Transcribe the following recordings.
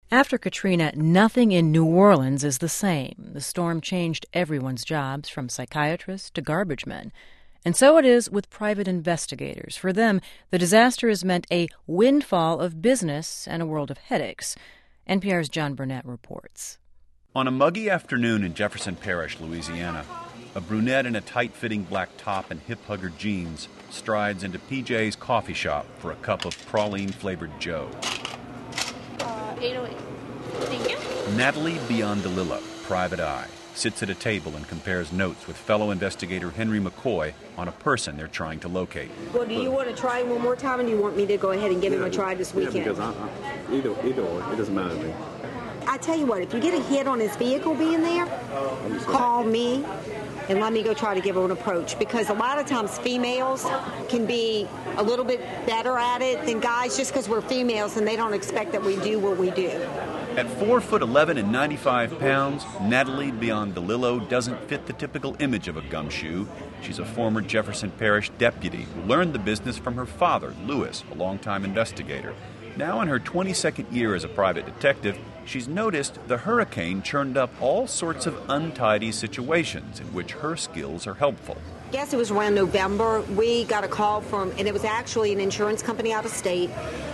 After Katrina, nothing in New Orleans is the same. The storm changed everyone's jobs, from psychiatrists to garbage men. And so it is with private investigators. For them, the disaster has meant a windfall of business and a world of headaches. NPR's John Burnett reports. On a muggy afternoon in Jefferson Parish, Louisiana, a brunette in a tight-fitting black top and hip-hugger jeans strides into PJ's coffee shop for a cup of praline-flavored joe. 808. Thank you. Natalie Biondolillo, private eye, sits at a table and compares notes with fellow investigator Henry McCoy on a person they're trying to locate. Well, do you want to try one more time, or do you want me to go ahead and give him a try this weekend? Because either way, it doesn't matter to me. I tell you what, if you get a hit on his vehicle being there, call me and let me go try to give her an approach, because a lot of times females can be a little bit better at it than guys, just because we're females and they don't expect that we do what we do. At 4'11" and 95 pounds, Natalie Biondolillo doesn't fit the typical image of a gumshoe. She's a former Jefferson Parish deputy who learned the business from her father, Lewis, a longtime investigator. Now in her 22nd year as a private detective, she's noticed the hurricane churned up all sorts of untidy situations in which her skills are helpful. I guess it was around November. We got a call from, and it was actually an insurance company out of state.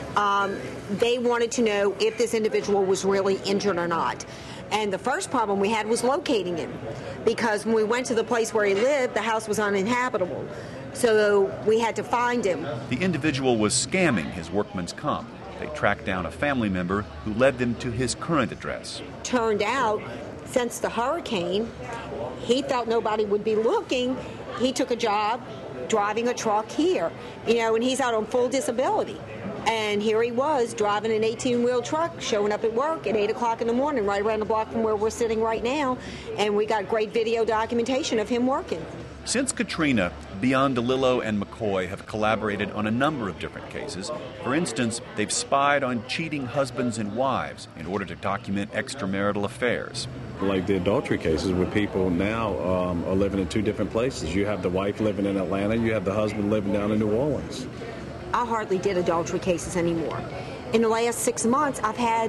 They wanted to know if this individual was really injured or not. And the first problem we had was locating him, because when we went to the place where he lived, the house was uninhabitable. So we had to find him. The individual was scamming his workman's comp. They tracked down a family member who led them to his current address. Turned out, since the hurricane, he thought nobody would be looking. He took a job driving a truck here, and he's out on full disability. And here he was driving an 18-wheel truck, showing up at work at 8 o'clock in the morning, right around the block from where we're sitting right now. And we got great video documentation of him working. Since Katrina, Biondolillo and McCoy have collaborated on a number of different cases. For instance, they've spied on cheating husbands and wives in order to document extramarital affairs. Like the adultery cases where people now are living in two different places. You have the wife living in Atlanta, you have the husband living down in New Orleans. I hardly did adultery cases anymore. In the last 6 months, I've had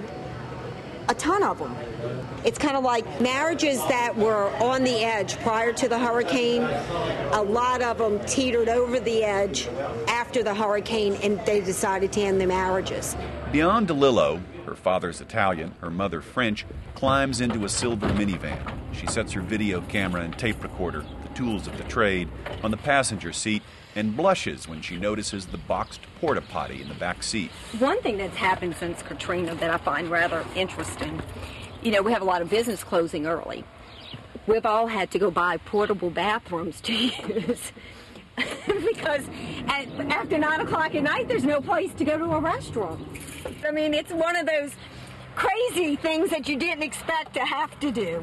a ton of them. It's kind of like marriages that were on the edge prior to the hurricane. A lot of them teetered over the edge after the hurricane, and they decided to end their marriages. Biondolillo, her father's Italian, her mother French, climbs into a silver minivan. She sets her video camera and tape recorder, the tools of the trade, on the passenger seat and blushes when she notices the boxed porta potty in the back seat. One thing that's happened since Katrina that I find rather interesting, we have a lot of business closing early. We've all had to go buy portable bathrooms to use because after 9 o'clock at night, there's no place to go to a restroom. I mean, it's one of those crazy things that you didn't expect to have to do.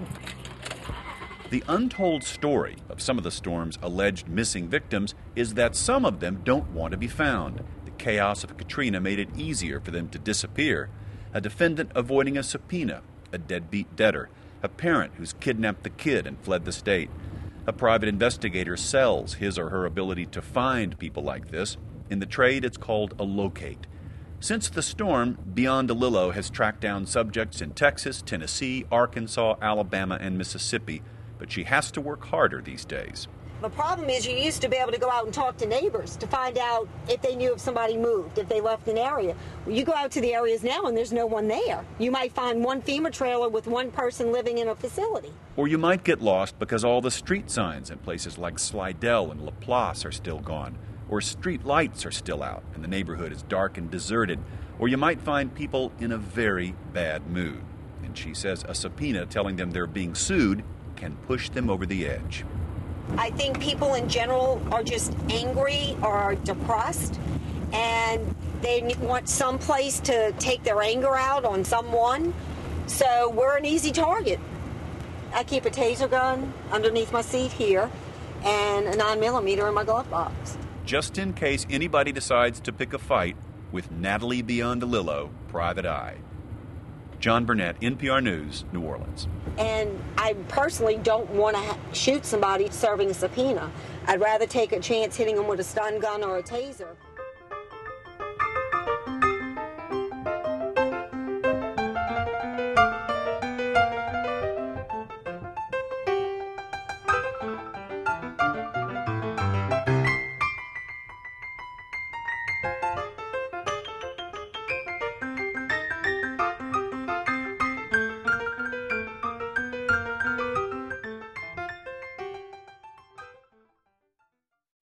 The untold story of some of the storm's alleged missing victims is that some of them don't want to be found. The chaos of Katrina made it easier for them to disappear. A defendant avoiding a subpoena, a deadbeat debtor, a parent who's kidnapped the kid and fled the state. A private investigator sells his or her ability to find people like this. In the trade, it's called a locate. Since the storm, Biondolillo has tracked down subjects in Texas, Tennessee, Arkansas, Alabama, and Mississippi, but she has to work harder these days. The problem is you used to be able to go out and talk to neighbors to find out if they knew if somebody moved, if they left an area. Well, you go out to the areas now and there's no one there. You might find one FEMA trailer with one person living in a facility. Or you might get lost because all the street signs in places like Slidell and Laplace are still gone. Or street lights are still out and the neighborhood is dark and deserted. Or you might find people in a very bad mood. And she says a subpoena telling them they're being sued can push them over the edge. I think people in general are just angry or depressed, and they want some place to take their anger out on someone. So we're an easy target. I keep a taser gun underneath my seat here and a 9mm in my glove box. Just in case anybody decides to pick a fight with Natalie Biondolillo, private eye. John Burnett, NPR News, New Orleans. And I personally don't want to shoot somebody serving a subpoena. I'd rather take a chance hitting them with a stun gun or a taser.